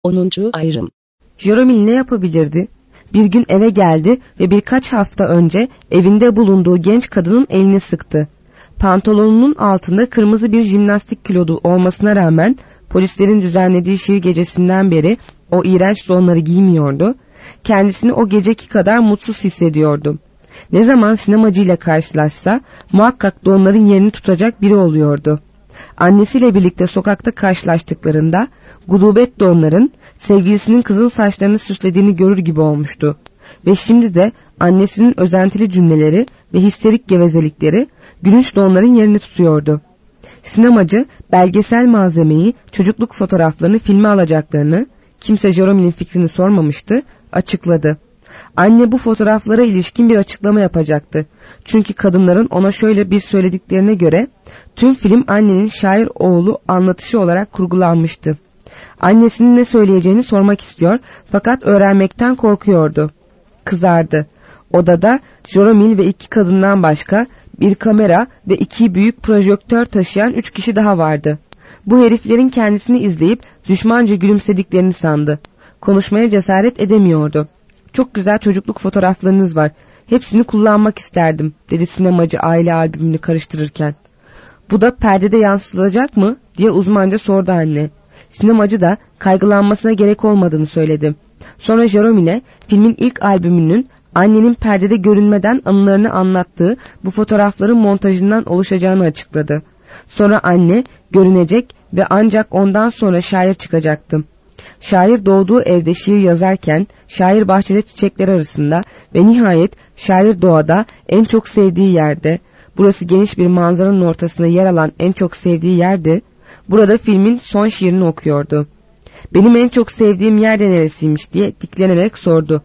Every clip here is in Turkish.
10. ayrım. Jeromil ne yapabilirdi? Bir gün eve geldi ve birkaç hafta önce evinde bulunduğu genç kadının elini sıktı. Pantolonunun altında kırmızı bir jimnastik kilodu olmasına rağmen polislerin düzenlediği şiir gecesinden beri o iğrenç donları giymiyordu. Kendisini o geceki kadar mutsuz hissediyordu. Ne zaman sinemacıyla karşılaşsa muhakkak donların yerini tutacak biri oluyordu. Annesiyle birlikte sokakta karşılaştıklarında gudubet donların sevgilisinin kızıl saçlarını süslediğini görür gibi olmuştu. Ve şimdi de annesinin özentili cümleleri ve histerik gevezelikleri gülünç donların yerini tutuyordu. Sinemacı belgesel malzemeyi, çocukluk fotoğraflarını filme alacaklarını, kimse Jeromil'in fikrini sormamıştı, açıkladı. Anne bu fotoğraflara ilişkin bir açıklama yapacaktı. Çünkü kadınların ona şöyle bir söylediklerine göre tüm film annenin şair oğlu anlatışı olarak kurgulanmıştı. Annesinin ne söyleyeceğini sormak istiyor fakat öğrenmekten korkuyordu. Kızardı. Odada Jeromil ve 2 kadından başka bir kamera ve 2 büyük projektör taşıyan 3 kişi daha vardı. Bu heriflerin kendisini izleyip düşmanca gülümsediklerini sandı. Konuşmaya cesaret edemiyordu. "Çok güzel çocukluk fotoğraflarınız var. Hepsini kullanmak isterdim," dedi sinemacı aile albümünü karıştırırken. "Bu da perdede yansıtılacak mı?" diye uzmanca sordu anne. Sinemacı da kaygılanmasına gerek olmadığını söyledi. Sonra Jeromil'e filmin ilk albümünün annenin perdede görünmeden anılarını anlattığı bu fotoğrafların montajından oluşacağını açıkladı. Sonra anne görünecek ve ancak ondan sonra şair çıkacaktı. Şair doğduğu evde şiir yazarken, şair bahçede çiçekler arasında ve nihayet şair doğada en çok sevdiği yerde, burası geniş bir manzaranın ortasında yer alan en çok sevdiği yerdi, burada filmin son şiirini okuyordu. "Benim en çok sevdiğim yer de neresiymiş?" diye diklenerek sordu.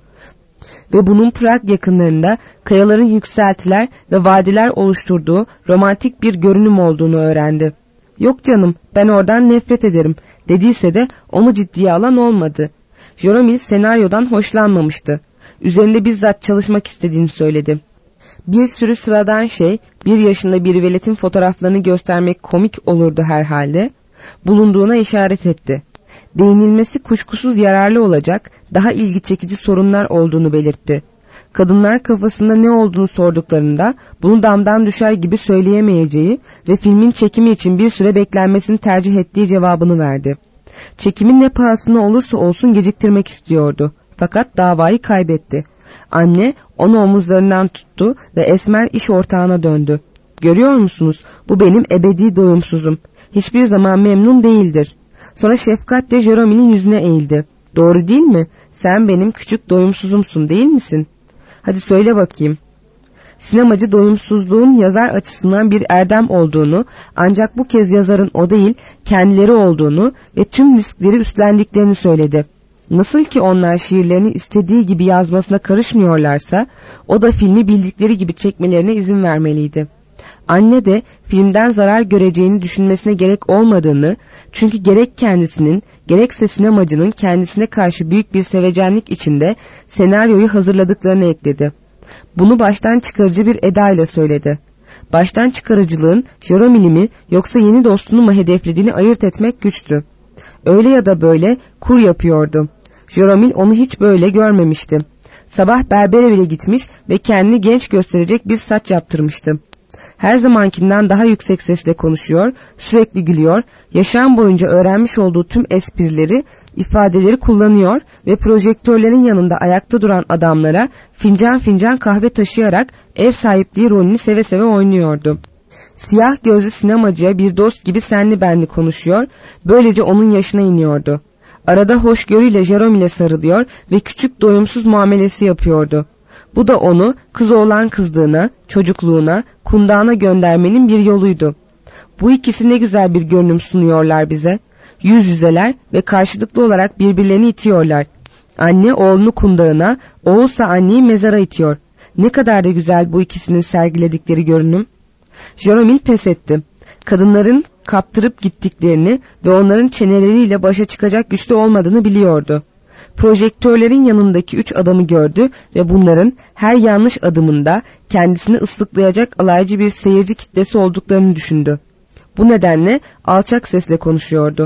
Ve bunun Prag yakınlarında kayaların yükseltiler ve vadiler oluşturduğu romantik bir görünüm olduğunu öğrendi. "Yok canım, ben oradan nefret ederim," dediyse de onu ciddiye alan olmadı. Jeromil senaryodan hoşlanmamıştı. Üzerinde bizzat çalışmak istediğini söyledi. Bir sürü sıradan şey, 1 yaşında bir veletin fotoğraflarını göstermek komik olurdu herhalde. Bulunduğuna işaret etti. Değinilmesi kuşkusuz yararlı olacak, daha ilgi çekici sorunlar olduğunu belirtti. Kadınlar kafasında ne olduğunu sorduklarında bunu damdan düşer gibi söyleyemeyeceği ve filmin çekimi için bir süre beklenmesini tercih ettiği cevabını verdi. Çekimin ne pahasına olursa olsun geciktirmek istiyordu. Fakat davayı kaybetti. Anne onu omuzlarından tuttu ve esmer iş ortağına döndü. "Görüyor musunuz? Bu benim ebedi doyumsuzum. Hiçbir zaman memnun değildir." Sonra şefkatle Jeromil'in yüzüne eğildi. "Doğru değil mi? Sen benim küçük doyumsuzumsun değil misin? Hadi söyle bakayım." Sinemacı doyumsuzluğun yazar açısından bir erdem olduğunu, ancak bu kez yazarın o değil kendileri olduğunu ve tüm riskleri üstlendiklerini söyledi. Nasıl ki onlar şiirlerini istediği gibi yazmasına karışmıyorlarsa, o da filmi bildikleri gibi çekmelerine izin vermeliydi. Anne de filmden zarar göreceğini düşünmesine gerek olmadığını, çünkü gerek kendisinin gerekse sinemacının kendisine karşı büyük bir sevecenlik içinde senaryoyu hazırladıklarını ekledi. Bunu baştan çıkarıcı bir edayla söyledi. Baştan çıkarıcılığın Jeromil'i mi yoksa yeni dostunu mu hedeflediğini ayırt etmek güçtü. Öyle ya da böyle kur yapıyordu. Jeromil onu hiç böyle görmemişti. Sabah berbere bile gitmiş ve kendini genç gösterecek bir saç yaptırmıştı. Her zamankinden daha yüksek sesle konuşuyor, sürekli gülüyor, yaşam boyunca öğrenmiş olduğu tüm esprileri, ifadeleri kullanıyor ve projektörlerin yanında ayakta duran adamlara fincan fincan kahve taşıyarak ev sahipliği rolünü seve seve oynuyordu. Siyah gözlü sinemacıya bir dost gibi senli benli konuşuyor, böylece onun yaşına iniyordu. Arada hoşgörüyle Jeromil'e sarılıyor ve küçük doyumsuz muamelesi yapıyordu. Bu da onu kız oğlan kızlığına, çocukluğuna, kundağına göndermenin bir yoluydu. Bu ikisi ne güzel bir görünüm sunuyorlar bize. Yüz yüzeler ve karşılıklı olarak birbirlerini itiyorlar. Anne oğlunu kundağına, oğulsa anneyi mezara itiyor. Ne kadar da güzel bu ikisinin sergiledikleri görünüm. Jeromil pes etti. Kadınların kaptırıp gittiklerini ve onların çeneleriyle başa çıkacak güçte olmadığını biliyordu. Projektörlerin yanındaki 3 adamı gördü ve bunların her yanlış adımında kendisini ıslıklayacak alaycı bir seyirci kitlesi olduklarını düşündü. Bu nedenle alçak sesle konuşuyordu.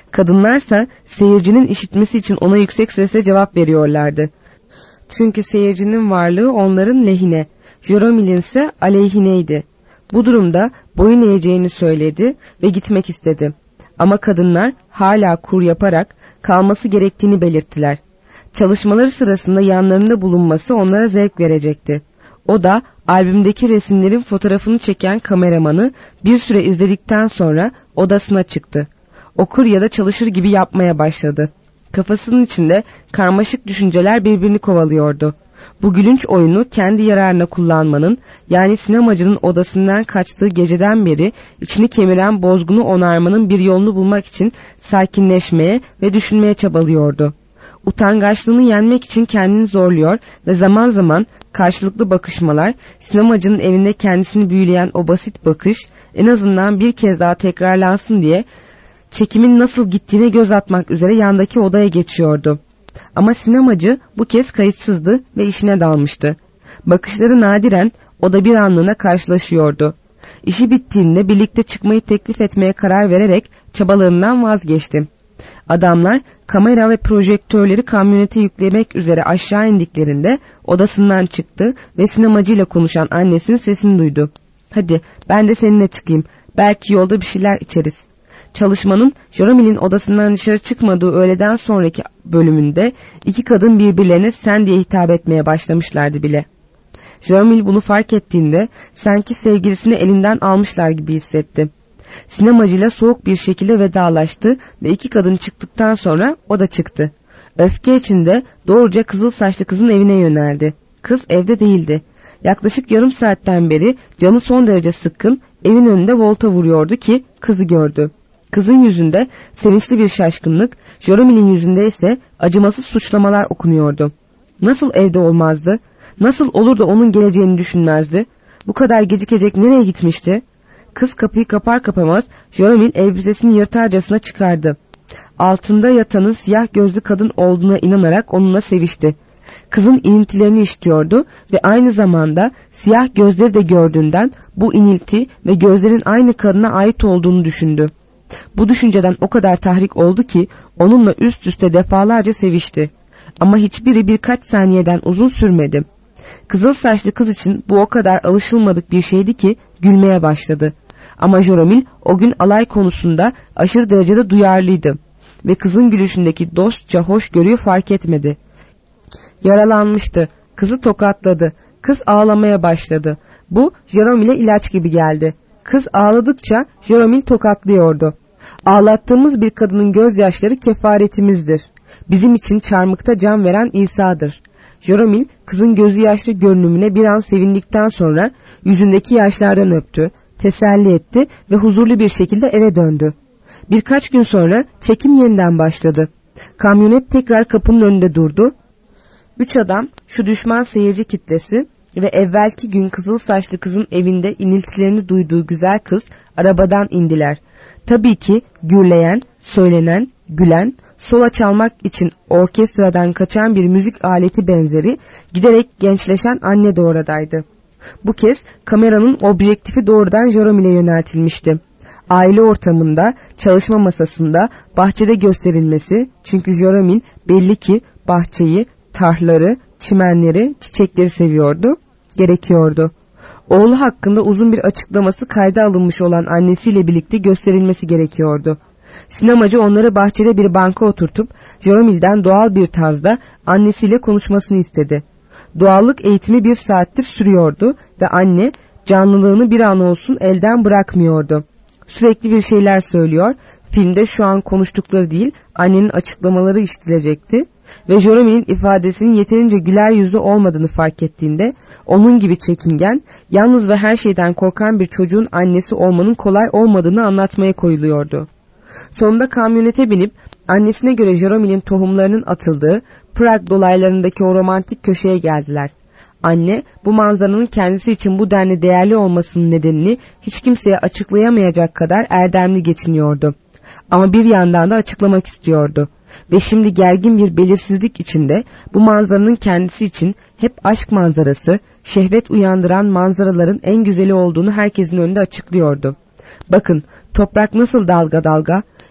Kadınlarsa seyircinin işitmesi için ona yüksek sesle cevap veriyorlardı. Çünkü seyircinin varlığı onların lehine, Joromel'in ise aleyhineydi. Bu durumda boyun eğeceğini söyledi ve gitmek istedi. Ama kadınlar hala kur yaparak kalması gerektiğini belirttiler. Çalışmaları sırasında yanlarında bulunması onlara zevk verecekti. O da albümdeki resimlerin fotoğrafını çeken kameramanı bir süre izledikten sonra odasına çıktı. Okur ya da çalışır gibi yapmaya başladı. Kafasının içinde karmaşık düşünceler birbirini kovalıyordu. Bu gülünç oyunu kendi yararına kullanmanın, yani sinemacının odasından kaçtığı geceden beri içini kemiren bozgunu onarmanın bir yolunu bulmak için sakinleşmeye ve düşünmeye çabalıyordu. Utangaçlığını yenmek için kendini zorluyor ve zaman zaman karşılıklı bakışmalar, sinemacının evinde kendisini büyüleyen o basit bakış en azından bir kez daha tekrarlansın diye çekimin nasıl gittiğine göz atmak üzere yandaki odaya geçiyordu. Ama sinemacı bu kez kayıtsızdı ve işine dalmıştı. Bakışları nadiren o da bir anlığına karşılaşıyordu. İşi bittiğinde birlikte çıkmayı teklif etmeye karar vererek çabalarından vazgeçti. Adamlar kamera ve projektörleri kamyonete yüklemek üzere aşağı indiklerinde odasından çıktı ve sinemacıyla konuşan annesinin sesini duydu. "Hadi ben de seninle çıkayım. Belki yolda bir şeyler içeriz." Çalışmanın Joromel'in odasından dışarı çıkmadığı öğleden sonraki bölümünde iki kadın birbirlerine sen diye hitap etmeye başlamışlardı bile. Joromel bunu fark ettiğinde sanki sevgilisini elinden almışlar gibi hissetti. Sinemacıyla soğuk bir şekilde vedalaştı ve iki kadın çıktıktan sonra o da çıktı. Öfke içinde doğruca kızıl saçlı kızın evine yöneldi. Kız evde değildi. Yaklaşık yarım saatten beri canı son derece sıkkın evin önünde volta vuruyordu ki kızı gördü. Kızın yüzünde sevinçli bir şaşkınlık, Joromel'in yüzünde ise acımasız suçlamalar okunuyordu. Nasıl evde olmazdı? Nasıl olur da onun geleceğini düşünmezdi? Bu kadar gecikecek nereye gitmişti? Kız kapıyı kapar kapamaz Joromel elbisesini yırtarcasına çıkardı. Altında yatanın siyah gözlü kadın olduğuna inanarak onunla sevişti. Kızın iniltilerini işitiyordu ve aynı zamanda siyah gözleri de gördüğünden bu inilti ve gözlerin aynı kadına ait olduğunu düşündü. Bu düşünceden o kadar tahrik oldu ki onunla üst üste defalarca sevişti. Ama hiçbiri birkaç saniyeden uzun sürmedi. Kızıl saçlı kız için bu o kadar alışılmadık bir şeydi ki gülmeye başladı. Ama Joromel o gün alay konusunda aşırı derecede duyarlıydı ve kızın gülüşündeki dostça hoşgörüyü fark etmedi. Yaralanmıştı. Kızı tokatladı. Kız ağlamaya başladı. Bu Joromel'e ilaç gibi geldi. Kız ağladıkça Joromel tokatlıyordu. Ağlattığımız bir kadının gözyaşları kefaretimizdir. Bizim için çarmıkta can veren İsa'dır. Joromel kızın gözü yaşlı görünümüne bir an sevindikten sonra yüzündeki yaşlardan öptü, teselli etti ve huzurlu bir şekilde eve döndü. Birkaç gün sonra çekim yeniden başladı. Kamyonet tekrar kapının önünde durdu. 3 adam, şu düşman seyirci kitlesi ve evvelki gün kızıl saçlı kızın evinde iniltilerini duyduğu güzel kız arabadan indiler. Tabii ki gürleyen, söylenen, gülen, sola çalmak için orkestradan kaçan bir müzik aleti benzeri giderek gençleşen anne de oradaydı. Bu kez kameranın objektifi doğrudan Joromel'e yöneltilmişti. Aile ortamında, çalışma masasında, bahçede gösterilmesi, çünkü Joromel belli ki bahçeyi, tarhları, çimenleri, çiçekleri seviyordu, gerekiyordu. Oğlu hakkında uzun bir açıklaması kayda alınmış olan annesiyle birlikte gösterilmesi gerekiyordu. Sinemacı onları bahçede bir banka oturtup Joromel'den doğal bir tarzda annesiyle konuşmasını istedi. Doğallık eğitimi 1 saattir sürüyordu ve anne canlılığını bir an olsun elden bırakmıyordu. Sürekli bir şeyler söylüyor, filmde şu an konuştukları değil annenin açıklamaları işitilecekti ve Joromel'in ifadesinin yeterince güler yüzlü olmadığını fark ettiğinde onun gibi çekingen, yalnız ve her şeyden korkan bir çocuğun annesi olmanın kolay olmadığını anlatmaya koyuluyordu. Sonunda kamyonete binip annesine göre Joromel'in tohumlarının atıldığı Prag dolaylarındaki o romantik köşeye geldiler. Anne bu manzaranın kendisi için bu denli değerli olmasının nedenini hiç kimseye açıklayamayacak kadar erdemli geçiniyordu. Ama bir yandan da açıklamak istiyordu. Ve şimdi gergin bir belirsizlik içinde bu manzaranın kendisi için hep aşk manzarası, şehvet uyandıran manzaraların en güzeli olduğunu herkesin önünde açıklıyordu. Bakın toprak nasıl dalga dalga,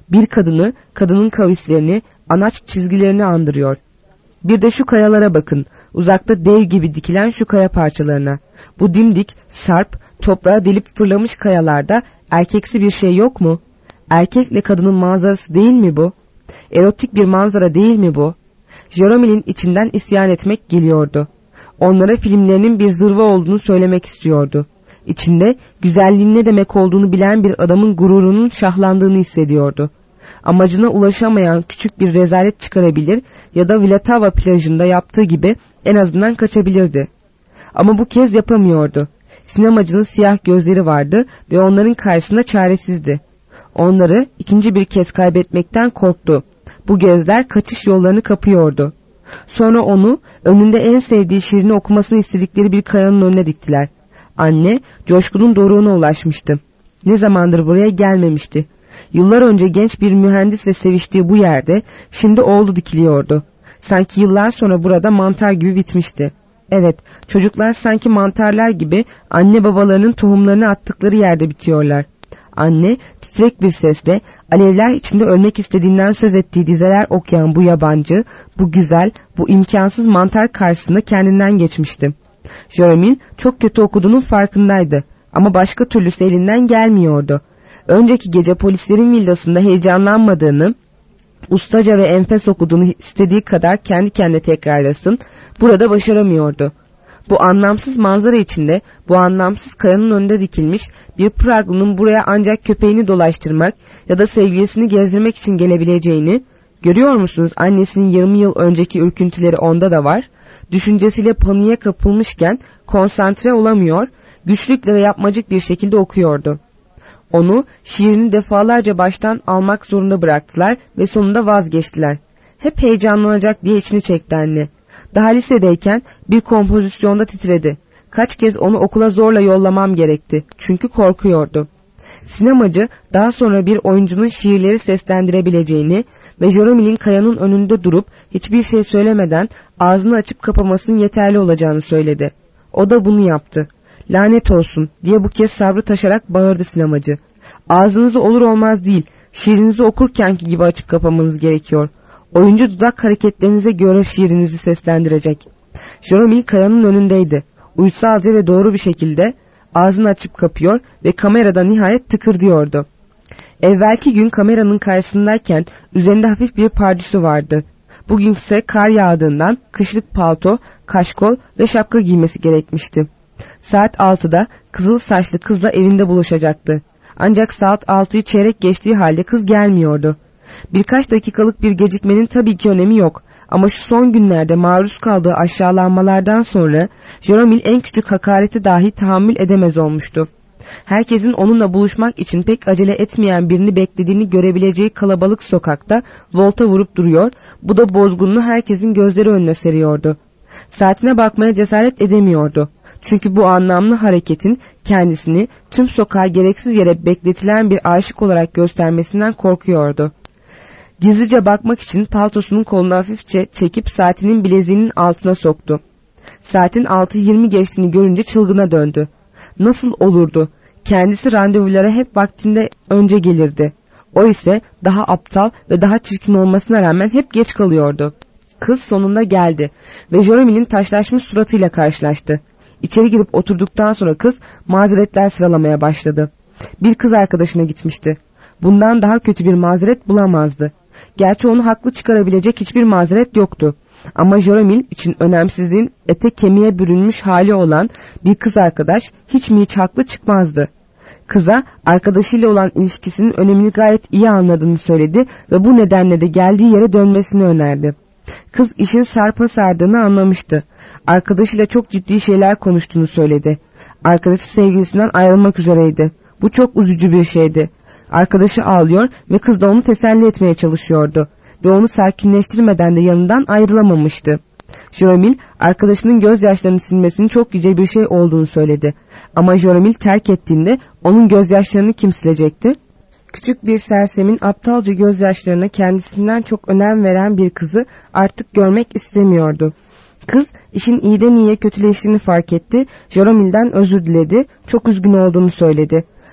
Bir kadını, kadının kavislerini, anaç çizgilerini andırıyor. Bir de şu kayalara bakın, uzakta dev gibi dikilen şu kaya parçalarına. Bu dimdik, sarp, toprağa delip fırlamış kayalarda erkeksi bir şey yok mu? Erkekle kadının manzarası değil mi bu? Erotik bir manzara değil mi bu? Jeromil'in içinden isyan etmek geliyordu. Onlara filmlerinin bir zırva olduğunu söylemek istiyordu. İçinde güzelliğin ne demek olduğunu bilen bir adamın gururunun şahlandığını hissediyordu. Amacına ulaşamayan küçük bir rezalet çıkarabilir ya da Vltava plajında yaptığı gibi en azından kaçabilirdi. Ama bu kez yapamıyordu. Sinemacının siyah gözleri vardı ve onların karşısında çaresizdi. Onları ikinci bir kez kaybetmekten korktu. Bu gözler kaçış yollarını kapıyordu. Sonra onu önünde en sevdiği şiirini okumasını istedikleri bir kayanın önüne diktiler. Anne coşkunun doruğuna ulaşmıştı. Ne zamandır buraya gelmemişti. Yıllar önce genç bir mühendisle seviştiği bu yerde şimdi oğlu dikiliyordu. Sanki yıllar sonra burada mantar gibi bitmişti. Evet, çocuklar sanki mantarlar gibi anne babalarının tohumlarını attıkları yerde bitiyorlar. Anne titrek bir sesle alevler içinde ölmek istediğinden söz ettiği dizeler okuyan bu yabancı, bu güzel, bu imkansız mantar karşısında kendinden geçmişti. Jeromil çok kötü okuduğunun farkındaydı ama başka türlüsü elinden gelmiyordu. Önceki gece polislerin villasında heyecanlanmadığını, ustaca ve enfes okuduğunu istediği kadar kendi kendine tekrarlasın, burada başaramıyordu. Bu anlamsız manzara içinde, bu anlamsız kayanın önünde dikilmiş bir Praglı'nın buraya ancak köpeğini dolaştırmak ya da sevgilisini gezdirmek için gelebileceğini, görüyor musunuz annesinin 20 yıl önceki ürküntüleri onda da var, düşüncesiyle paniğe kapılmışken konsantre olamıyor, güçlükle ve yapmacık bir şekilde okuyordu. Onu şiirini defalarca baştan almak zorunda bıraktılar ve sonunda vazgeçtiler. Hep heyecanlanacak diye içini çekti anne. Daha lisedeyken bir kompozisyonda titredi. Kaç kez onu okula zorla yollamam gerekti. Çünkü korkuyordu. Sinemacı daha sonra bir oyuncunun şiirleri seslendirebileceğini ve Jeromil'in kayanın önünde durup hiçbir şey söylemeden ağzını açıp kapamasının yeterli olacağını söyledi. O da bunu yaptı. Lanet olsun diye bu kez sabrı taşarak bağırdı sinemacı. Ağzınızı olur olmaz değil, şiirinizi okurkenki gibi açıp kapamanız gerekiyor. Oyuncu dudak hareketlerinize göre şiirinizi seslendirecek. Jeromil kayanın önündeydi. Uysalca ve doğru bir şekilde ağzını açıp kapıyor ve kamerada nihayet tıkırdıyordu. Evvelki gün kameranın karşısındayken üzerinde hafif bir pardüsü vardı. Bugünse kar yağdığından kışlık palto, kaşkol ve şapka giymesi gerekmişti. Saat 6'da kızıl saçlı kızla evinde buluşacaktı. Ancak saat 6'yı çeyrek geçtiği halde kız gelmiyordu. Birkaç dakikalık bir gecikmenin tabii ki önemi yok. Ama şu son günlerde maruz kaldığı aşağılanmalardan sonra Jeromil en küçük hakareti dahi tahammül edemez olmuştu. Herkesin onunla buluşmak için pek acele etmeyen birini beklediğini görebileceği kalabalık sokakta volta vurup duruyor, bu da bozgununu herkesin gözleri önüne seriyordu. Saatine bakmaya cesaret edemiyordu. Çünkü bu anlamlı hareketin kendisini tüm sokağa gereksiz yere bekletilen bir aşık olarak göstermesinden korkuyordu. Gizlice bakmak için paltosunun kolunu hafifçe çekip saatinin bileziğinin altına soktu. Saatin 6:20 geçtiğini görünce çılgına döndü. Nasıl olurdu? Kendisi randevulara hep vaktinde önce gelirdi. O ise daha aptal ve daha çirkin olmasına rağmen hep geç kalıyordu. Kız sonunda geldi ve Jeromil'in taşlaşmış suratıyla karşılaştı. İçeri girip oturduktan sonra kız mazeretler sıralamaya başladı. Bir kız arkadaşına gitmişti. Bundan daha kötü bir mazeret bulamazdı. Gerçi onu haklı çıkarabilecek hiçbir mazeret yoktu. Ama Jeromil için önemsizliğin ete kemiğe bürünmüş hali olan bir kız arkadaş hiç mi hiç haklı çıkmazdı. Kıza arkadaşıyla olan ilişkisinin önemini gayet iyi anladığını söyledi ve bu nedenle de geldiği yere dönmesini önerdi. Kız işin sarpa sardığını anlamıştı. Arkadaşıyla çok ciddi şeyler konuştuğunu söyledi. Arkadaşı sevgilisinden ayrılmak üzereydi. Bu çok üzücü bir şeydi. Arkadaşı ağlıyor ve kız da onu teselli etmeye çalışıyordu. Ve onu sakinleştirmeden de yanından ayrılamamıştı. Jeromil arkadaşının gözyaşlarını silmesinin çok yüce bir şey olduğunu söyledi. Ama Jeromil terk ettiğinde onun gözyaşlarını kim silecekti? Küçük bir sersemin aptalca gözyaşlarına kendisinden çok önem veren bir kızı artık görmek istemiyordu. Kız işin iyiden iyiye kötüleştiğini fark etti. Jeromil'den özür diledi. Çok üzgün olduğunu söyledi.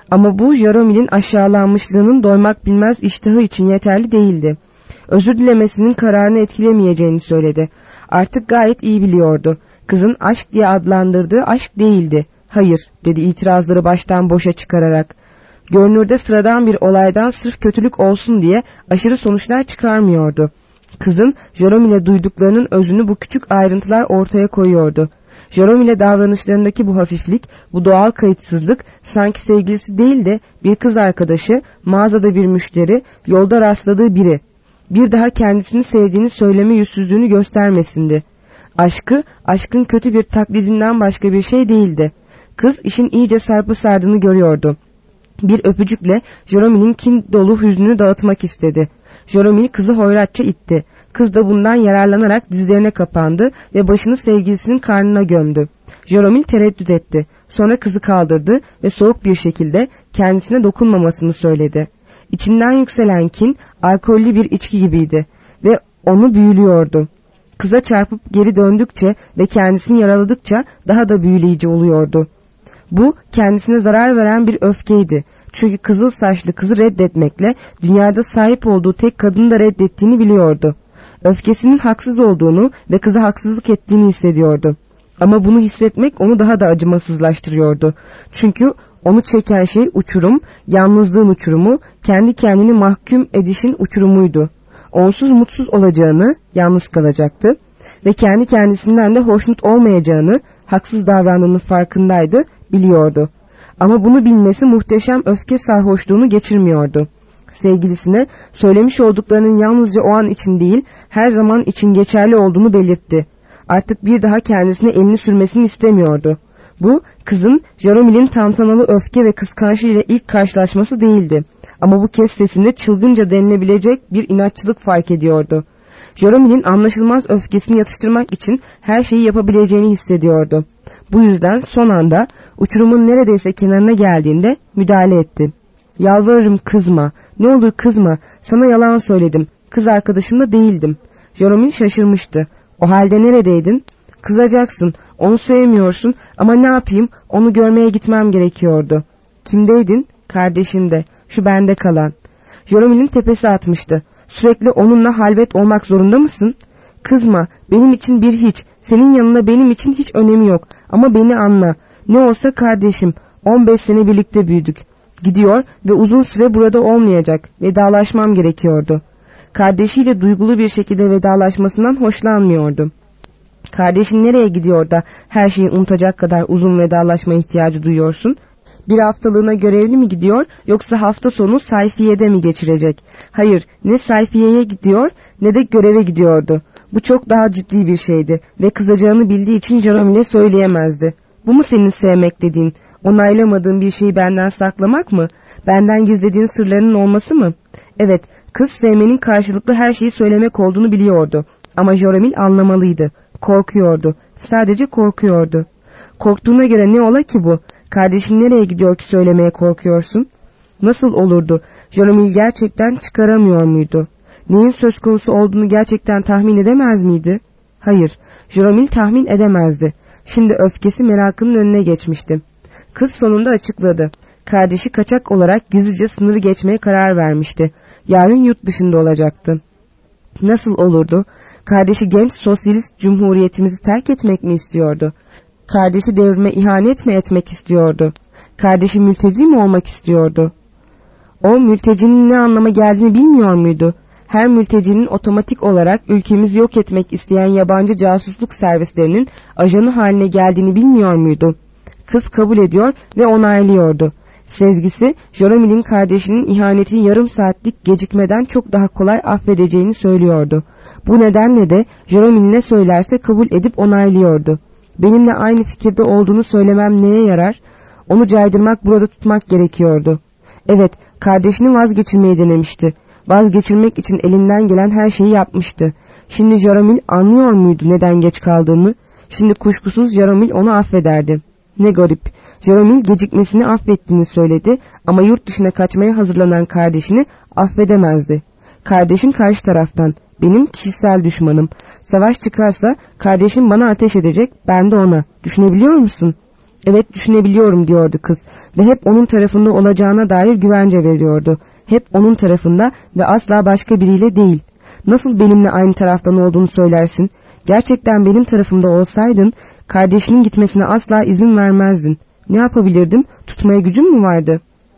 Ama bu Jaromil'in aşağılanmışlığının doymak bilmez iştahı için yeterli değildi. Özür dilemesinin kararını etkilemeyeceğini söyledi. Artık gayet iyi biliyordu. Kızın aşk diye adlandırdığı aşk değildi. Hayır, dedi itirazları baştan boşa çıkararak. Görünürde sıradan bir olaydan sırf kötülük olsun diye aşırı sonuçlar çıkarmıyordu. Kızın Jaromil'e duyduklarının özünü bu küçük ayrıntılar ortaya koyuyordu. Jaromil'e davranışlarındaki bu hafiflik, bu doğal kayıtsızlık sanki sevgilisi değil de bir kız arkadaşı, mağazada bir müşteri, yolda rastladığı biri. Bir daha kendisini sevdiğini söyleme yüzsüzlüğünü göstermesindi. Aşkın kötü bir taklidinden başka bir şey değildi. Kız işin iyice sarpa sardığını görüyordu. Bir öpücükle Jaromil'in kin dolu hüznünü dağıtmak istedi. Jaromil kızı hoyratça itti. Kız da bundan yararlanarak dizlerine kapandı ve başını sevgilisinin karnına gömdü. Jaromil tereddüt etti. Sonra kızı kaldırdı ve soğuk bir şekilde kendisine dokunmamasını söyledi. İçinden yükselen kin alkollü bir içki gibiydi ve onu büyülüyordu. Kıza çarpıp geri döndükçe ve kendisini yaraladıkça daha da büyüleyici oluyordu. Bu kendisine zarar veren bir öfkeydi. Çünkü kızıl saçlı kızı reddetmekle dünyada sahip olduğu tek kadını da reddettiğini biliyordu. Öfkesinin haksız olduğunu ve kıza haksızlık ettiğini hissediyordu. Ama bunu hissetmek onu daha da acımasızlaştırıyordu. Çünkü onu çeken şey uçurum, yalnızlığın uçurumu, kendi kendini mahkum edişin uçurumuydu. Onsuz mutsuz olacağını, yalnız kalacaktı ve kendi kendisinden de hoşnut olmayacağını, haksız davrandığının farkındaydı, biliyordu. Ama bunu bilmesi muhteşem öfke sarhoşluğunu geçirmiyordu. Sevgilisine söylemiş olduklarının yalnızca o an için değil, her zaman için geçerli olduğunu belirtti. Artık bir daha kendisine elini sürmesini istemiyordu. Bu, kızın Jaromil'in tantanalı öfke ve kıskançlığı ile ilk karşılaşması değildi. Ama bu kez sesinde çılgınca denilebilecek bir inatçılık fark ediyordu. Jaromil'in anlaşılmaz öfkesini yatıştırmak için her şeyi yapabileceğini hissediyordu. Bu yüzden son anda uçurumun neredeyse kenarına geldiğinde müdahale etti. "Yalvarırım kızma, ne olur kızma, sana yalan söyledim, kız arkadaşımla değildim." Jaromil şaşırmıştı. "O halde neredeydin?" "Kızacaksın, onu sevmiyorsun ama ne yapayım, onu görmeye gitmem gerekiyordu." "Kimdeydin?" "Kardeşimde, şu bende kalan." Jaromil'in tepesi atmıştı. "Sürekli onunla halvet olmak zorunda mısın?" "Kızma, benim için bir hiç, senin yanında benim için hiç önemi yok ama beni anla. Ne olsa kardeşim, 15 sene birlikte büyüdük. Gidiyor ve uzun süre burada olmayacak, vedalaşmam gerekiyordu." Kardeşiyle duygulu bir şekilde vedalaşmasından hoşlanmıyordu. "Kardeşin nereye gidiyor da her şeyi unutacak kadar uzun vedalaşma ihtiyacı duyuyorsun? Bir haftalığına görevli mi gidiyor yoksa hafta sonu sayfiyede mi geçirecek?" "Hayır, ne sayfiyeye gidiyor ne de göreve gidiyordu. Bu çok daha ciddi bir şeydi ve kızacağını bildiği için Jaromil'e söyleyemezdi. Bu mu senin sevmek dediğin? Onaylamadığın bir şeyi benden saklamak mı? Benden gizlediğin sırlarının olması mı?" Evet, kız sevmenin karşılıklı her şeyi söylemek olduğunu biliyordu. Ama Jaromil anlamalıydı. Korkuyordu. Sadece korkuyordu. Korktuğuna göre ne ola ki bu? Kardeşin nereye gidiyor ki söylemeye korkuyorsun? Nasıl olurdu? Jaromil gerçekten çıkaramıyor muydu? Neyin söz konusu olduğunu gerçekten tahmin edemez miydi? Hayır, Jaromil tahmin edemezdi. Şimdi öfkesi merakının önüne geçmişti. Kız sonunda açıkladı. Kardeşi kaçak olarak gizlice sınırı geçmeye karar vermişti. Yarın yurt dışında olacaktı. Nasıl olurdu? Kardeşi genç sosyalist cumhuriyetimizi terk etmek mi istiyordu? Kardeşi devrime ihanet mi etmek istiyordu? Kardeşi mülteci mi olmak istiyordu? O mültecinin ne anlama geldiğini bilmiyor muydu? Her mültecinin otomatik olarak ülkemizi yok etmek isteyen yabancı casusluk servislerinin ajanı haline geldiğini bilmiyor muydu? Kız kabul ediyor ve onaylıyordu. Sezgisi, Jaromil'in kardeşinin ihanetini yarım saatlik gecikmeden çok daha kolay affedeceğini söylüyordu. Bu nedenle de Jaromil ne söylerse kabul edip onaylıyordu. Benimle aynı fikirde olduğunu söylemem neye yarar? Onu caydırmak, burada tutmak gerekiyordu. Evet, kardeşini vazgeçirmeyi denemişti. Vazgeçirmek için elinden gelen her şeyi yapmıştı. Şimdi Jaromil anlıyor muydu neden geç kaldığını? Şimdi kuşkusuz Jaromil onu affederdi. Ne garip. Jaromil gecikmesini affettiğini söyledi ama yurt dışına kaçmaya hazırlanan kardeşini affedemezdi. Kardeşin karşı taraftan, benim kişisel düşmanım. Savaş çıkarsa kardeşim bana ateş edecek, ben de ona. Düşünebiliyor musun? Evet, düşünebiliyorum diyordu kız ve hep onun tarafında olacağına dair güvence veriyordu. Hep onun tarafında ve asla başka biriyle değil. Nasıl benimle aynı taraftan olduğunu söylersin? Gerçekten benim tarafımda olsaydın kardeşinin gitmesine asla izin vermezdin. Ne yapabilirdim? Tutmaya gücüm mü vardı?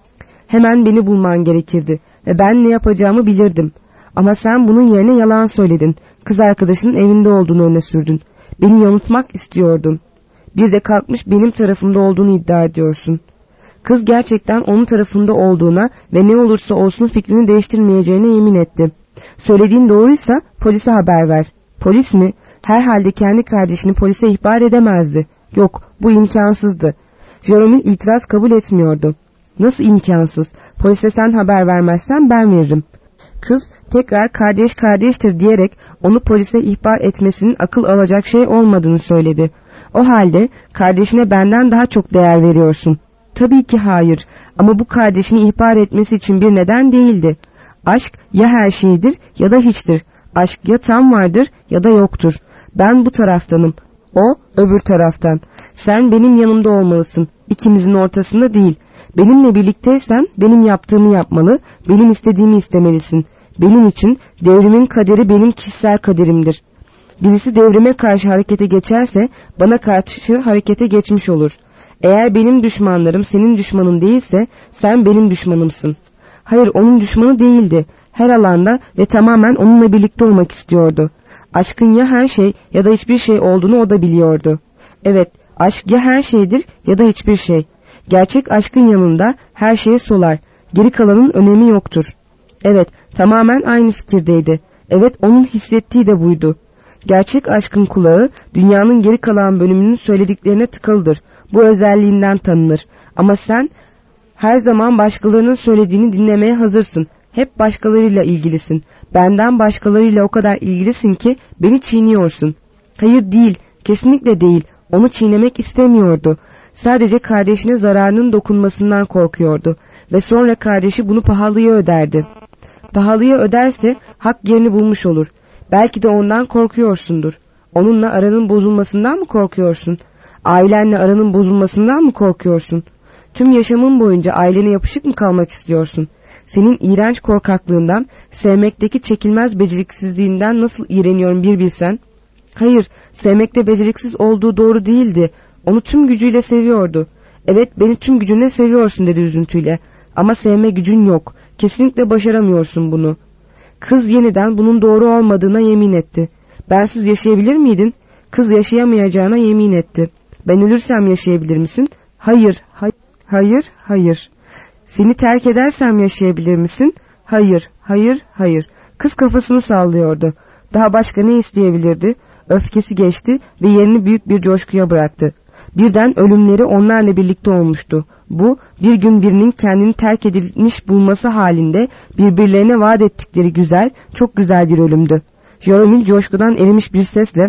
Hemen beni bulman gerekirdi ve ben ne yapacağımı bilirdim. Ama sen bunun yerine yalan söyledin. Kız arkadaşının evinde olduğunu öne sürdün. Beni yanıltmak istiyordun. Bir de kalkmış benim tarafımda olduğunu iddia ediyorsun. Kız gerçekten onun tarafında olduğuna ve ne olursa olsun fikrini değiştirmeyeceğine yemin etti. Söylediğin doğruysa polise haber ver. Polis mi? Herhalde kendi kardeşini polise ihbar edemezdi. Yok, bu imkansızdı. Jerome itiraz kabul etmiyordu. Nasıl imkansız? Polise sen haber vermezsen ben veririm. Kız tekrar kardeş kardeştir diyerek onu polise ihbar etmesinin akıl alacak şey olmadığını söyledi. O halde kardeşine benden daha çok değer veriyorsun. Tabii ki hayır, ama bu kardeşini ihbar etmesi için bir neden değildi. Aşk ya her şeydir ya da hiçtir. Aşk ya tam vardır ya da yoktur. Ben bu taraftanım. O öbür taraftan. Sen benim yanımda olmalısın. İkimizin ortasında değil. Benimle birlikteysen benim yaptığımı yapmalı, benim istediğimi istemelisin. Benim için devrimin kaderi benim kişisel kaderimdir. Birisi devrime karşı harekete geçerse bana karşı harekete geçmiş olur. Eğer benim düşmanlarım senin düşmanın değilse sen benim düşmanımsın. Hayır, onun düşmanı değildi. Her alanda ve tamamen onunla birlikte olmak istiyordu. Aşkın ya her şey ya da hiçbir şey olduğunu o da biliyordu. Evet, aşk ya her şeydir ya da hiçbir şey. Gerçek aşkın yanında her şeye solar. Geri kalanın önemi yoktur. Evet, tamamen aynı fikirdeydi. Evet, onun hissettiği de buydu. Gerçek aşkın kulağı dünyanın geri kalan bölümünün söylediklerine tıkalıdır. Bu özelliğinden tanınır. Ama sen her zaman başkalarının söylediğini dinlemeye hazırsın. Hep başkalarıyla ilgilisin. Benden başkalarıyla o kadar ilgilisin ki beni çiğniyorsun. Hayır, değil, kesinlikle değil. Onu çiğnemek istemiyordu. Sadece kardeşine zararının dokunmasından korkuyordu. Ve sonra kardeşi bunu pahalıya öderdi. Pahalıya öderse hak yerini bulmuş olur. Belki de ondan korkuyorsundur. Onunla aranın bozulmasından mı korkuyorsun? Ailenle aranın bozulmasından mı korkuyorsun? Tüm yaşamın boyunca ailene yapışık mı kalmak istiyorsun? Senin iğrenç korkaklığından, sevmekteki çekilmez beceriksizliğinden nasıl iğreniyorum bir bilsen. Hayır, sevmekte beceriksiz olduğu doğru değildi. Onu tüm gücüyle seviyordu. Evet, beni tüm gücünle seviyorsun dedi üzüntüyle. Ama sevme gücün yok. Kesinlikle başaramıyorsun bunu. Kız yeniden bunun doğru olmadığına yemin etti. Bensiz yaşayabilir miydin? Kız yaşayamayacağına yemin etti. Ben ölürsem yaşayabilir misin? Hayır, hayır, hayır. Seni terk edersem yaşayabilir misin? Hayır, hayır, hayır. Kız kafasını sallıyordu. Daha başka ne isteyebilirdi? Öfkesi geçti ve yerini büyük bir coşkuya bıraktı. Birden ölümleri onlarla birlikte olmuştu. Bu, bir gün birinin kendini terk edilmiş bulması halinde birbirlerine vaat ettikleri güzel, çok güzel bir ölümdü. Jerome coşkudan erimiş bir sesle,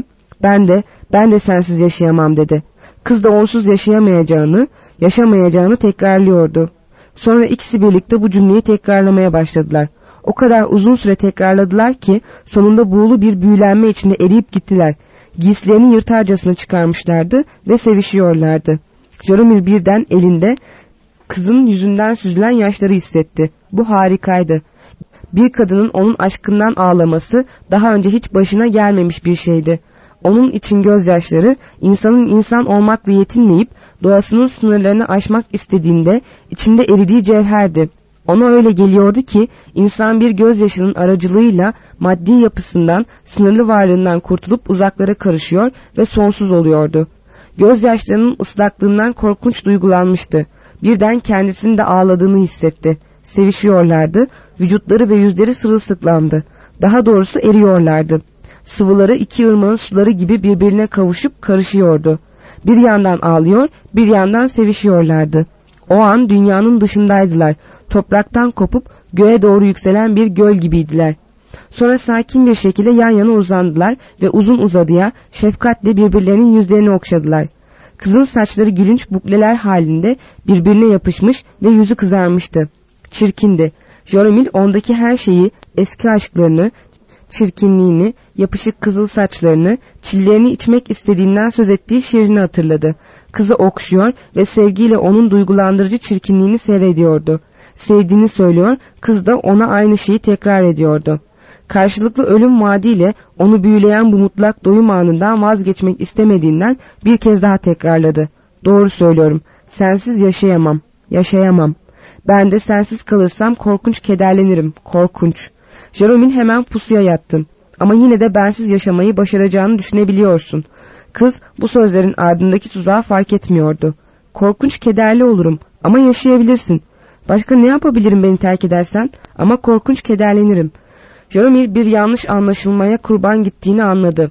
ben de sensiz yaşayamam dedi. Kız da onsuz yaşamayacağını tekrarlıyordu. Sonra ikisi birlikte bu cümleyi tekrarlamaya başladılar. O kadar uzun süre tekrarladılar ki sonunda buğulu bir büyülenme içinde eriyip gittiler. Giysilerini yırtarcasına çıkarmışlardı ve sevişiyorlardı. Jerome birden elinde kızın yüzünden süzülen yaşları hissetti. Bu harikaydı. Bir kadının onun aşkından ağlaması daha önce hiç başına gelmemiş bir şeydi. Onun için gözyaşları insanın insan olmakla yetinmeyip doğasının sınırlarını aşmak istediğinde içinde eridiği cevherdi. Ona öyle geliyordu ki insan bir gözyaşının aracılığıyla maddi yapısından, sınırlı varlığından kurtulup uzaklara karışıyor ve sonsuz oluyordu. Gözyaşlarının ıslaklığından korkunç duygulanmıştı. Birden kendisinin de ağladığını hissetti. Sevişiyorlardı, vücutları ve yüzleri sırılsıklamdı. Daha doğrusu eriyorlardı. Sıvıları iki ırmağın suları gibi birbirine kavuşup karışıyordu. Bir yandan ağlıyor, bir yandan sevişiyorlardı. O an dünyanın dışındaydılar. Topraktan kopup göğe doğru yükselen bir göl gibiydiler. Sonra sakin bir şekilde yan yana uzandılar ve uzun uzadıya şefkatle birbirlerinin yüzlerini okşadılar. Kızın saçları gülünç bukleler halinde birbirine yapışmış ve yüzü kızarmıştı. Çirkindi. Jerome ondaki her şeyi, eski aşklarını, çirkinliğini, yapışık kızıl saçlarını, çillerini içmek istediğinden söz ettiği Şirin'i hatırladı. Kızı okşuyor ve sevgiyle onun duygulandırıcı çirkinliğini seyrediyordu. Sevdiğini söylüyor, kız da ona aynı şeyi tekrar ediyordu. Karşılıklı ölüm vaadiyle onu büyüleyen bu mutlak doyum anından vazgeçmek istemediğinden bir kez daha tekrarladı. Doğru söylüyorum, sensiz yaşayamam, yaşayamam. Ben de sensiz kalırsam korkunç kederlenirim, korkunç. Jerome hemen pusuya yattı. Ama yine de bensiz yaşamayı başaracağını düşünebiliyorsun. Kız bu sözlerin ardındaki tuzağı fark etmiyordu. Korkunç kederli olurum ama yaşayabilirsin. Başka ne yapabilirim beni terk edersen? Ama korkunç kederlenirim. Jerome bir yanlış anlaşılmaya kurban gittiğini anladı.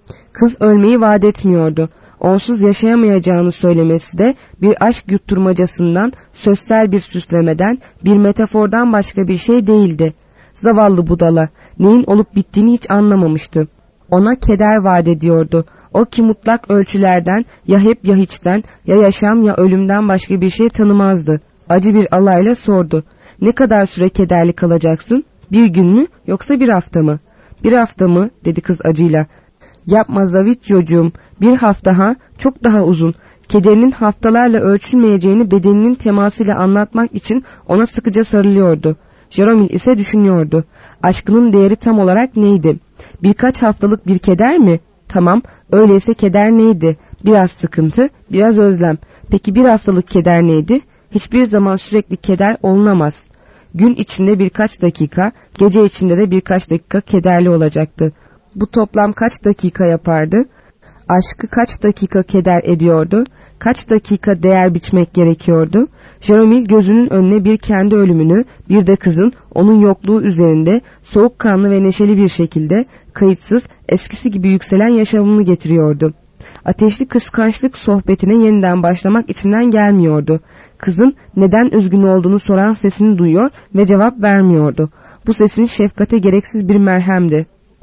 Kız ölmeyi vaat etmiyordu. Onsuz yaşayamayacağını söylemesi de bir aşk yutturmacasından, sözsel bir süslemeden, bir metafordan başka bir şey değildi. Zavallı budala, neyin olup bittiğini hiç anlamamıştı. Ona keder vaat ediyordu. O ki mutlak ölçülerden, ya hep ya hiçten, ya yaşam ya ölümden başka bir şey tanımazdı. Acı bir alayla sordu. Ne kadar süre kederli kalacaksın? Bir gün mü yoksa bir hafta mı? Bir hafta mı? Dedi kız acıyla. Yapma Zavit çocuğum, bir hafta ha, çok daha uzun. Kederinin haftalarla ölçülmeyeceğini bedeninin temasıyla anlatmak için ona sıkıca sarılıyordu. Jerome ise düşünüyordu. Aşkının değeri tam olarak neydi? Birkaç haftalık bir keder mi? Tamam, öyleyse keder neydi? Biraz sıkıntı, biraz özlem. Peki bir haftalık keder neydi? Hiçbir zaman sürekli keder olunamaz. Gün içinde birkaç dakika, gece içinde de birkaç dakika kederli olacaktı. Bu toplam kaç dakika yapardı? Aşkı kaç dakika keder ediyordu? Kaç dakika değer biçmek gerekiyordu? Jerome gözünün önüne bir kendi ölümünü, bir de kızın onun yokluğu üzerinde soğukkanlı ve neşeli bir şekilde kayıtsız, eskisi gibi yükselen yaşamını getiriyordu. Ateşli kıskançlık sohbetine yeniden başlamak içinden gelmiyordu. Kızın neden üzgün olduğunu soran sesini duyuyor ve cevap vermiyordu. Bu sesin şefkate gereksiz bir merhemdi.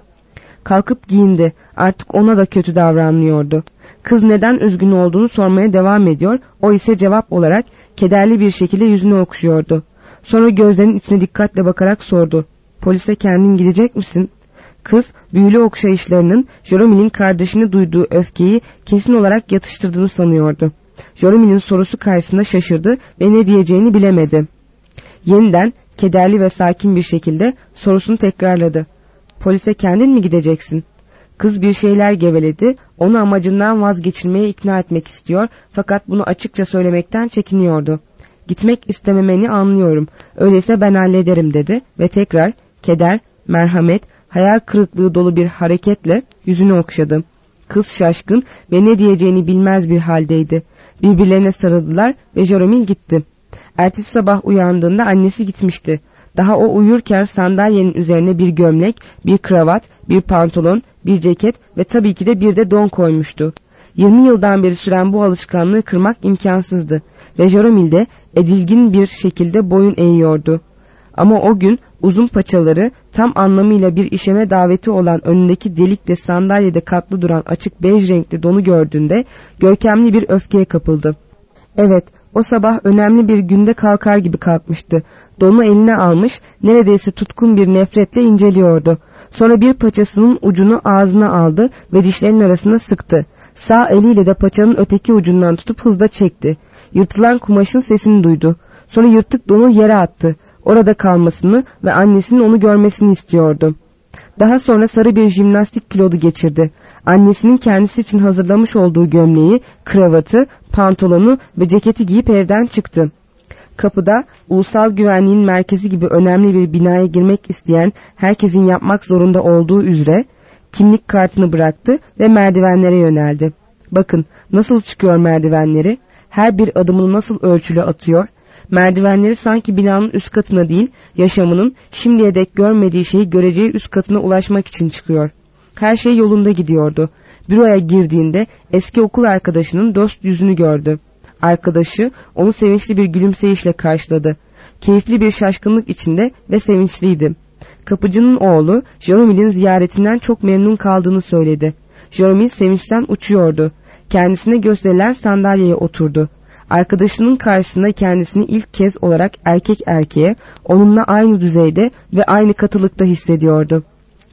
Kalkıp giyindi. Artık ona da kötü davranmıyordu. Kız neden üzgün olduğunu sormaya devam ediyor. O ise cevap olarak kederli bir şekilde yüzünü okşuyordu. Sonra gözlerinin içine dikkatle bakarak sordu. Polise kendin gidecek misin? Kız büyülü okşayışlarının Jerome'nin kardeşine duyduğu öfkeyi kesin olarak yatıştırdığını sanıyordu. Jerome'nin sorusu karşısında şaşırdı ve ne diyeceğini bilemedi. Yeniden kederli ve sakin bir şekilde sorusunu tekrarladı. Polise kendin mi gideceksin? Kız bir şeyler geveledi, onu amacından vazgeçirmeye ikna etmek istiyor fakat bunu açıkça söylemekten çekiniyordu. Gitmek istememeni anlıyorum, öyleyse ben hallederim dedi ve tekrar keder, merhamet, hayal kırıklığı dolu bir hareketle yüzünü okşadı. Kız şaşkın ve ne diyeceğini bilmez bir haldeydi. Birbirlerine sarıldılar ve Jerome gitti. Ertesi sabah uyandığında annesi gitmişti. Daha o uyurken sandalyenin üzerine bir gömlek, bir kravat, bir pantolon, bir ceket ve tabii ki de bir de don koymuştu. 20 yıldan beri süren bu alışkanlığı kırmak imkansızdı ve Jerome de edilgin bir şekilde boyun eğiyordu. Ama o gün uzun paçaları tam anlamıyla bir işeme daveti olan önündeki delikle sandalyede katlı duran açık bej renkli donu gördüğünde görkemli bir öfkeye kapıldı. Evet, o sabah önemli bir günde kalkar gibi kalkmıştı. Donu eline almış, neredeyse tutkun bir nefretle inceliyordu. Sonra bir paçasının ucunu ağzına aldı ve dişlerinin arasına sıktı. Sağ eliyle de paçanın öteki ucundan tutup hızla çekti. Yırtılan kumaşın sesini duydu. Sonra yırtık donu yere attı. Orada kalmasını ve annesinin onu görmesini istiyordu. Daha sonra sarı bir jimnastik kilodu geçirdi. Annesinin kendisi için hazırlamış olduğu gömleği, kravatı, pantolonu ve ceketi giyip evden çıktı. Kapıda ulusal güvenliğin merkezi gibi önemli bir binaya girmek isteyen herkesin yapmak zorunda olduğu üzere kimlik kartını bıraktı ve merdivenlere yöneldi. Bakın nasıl çıkıyor merdivenleri, her bir adımını nasıl ölçülü atıyor. Merdivenleri sanki binanın üst katına değil, yaşamının şimdiye dek görmediği şeyi göreceği üst katına ulaşmak için çıkıyor. Her şey yolunda gidiyordu. Büroya girdiğinde eski okul arkadaşının dost yüzünü gördü. Arkadaşı onu sevinçli bir gülümseyişle karşıladı. Keyifli bir şaşkınlık içinde ve sevinçliydi. Kapıcının oğlu Jerome'nin ziyaretinden çok memnun kaldığını söyledi. Jerome sevinçten uçuyordu. Kendisine gösterilen sandalyeye oturdu. Arkadaşının karşısında kendisini ilk kez olarak erkek erkeğe, onunla aynı düzeyde ve aynı katılıkta hissediyordu.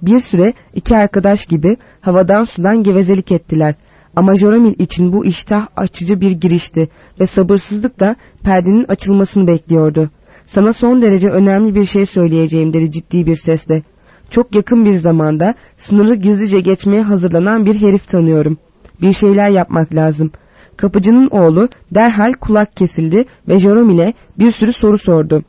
Bir süre iki arkadaş gibi havadan sudan gevezelik ettiler. Ama Joromil için bu iştah açıcı bir girişti ve sabırsızlıkla perdenin açılmasını bekliyordu. "Sana son derece önemli bir şey söyleyeceğim," dedi ciddi bir sesle. "Çok yakın bir zamanda sınırı gizlice geçmeye hazırlanan bir herif tanıyorum. Bir şeyler yapmak lazım." Kapıcının oğlu derhal kulak kesildi ve Joromil'e bir sürü soru sordu.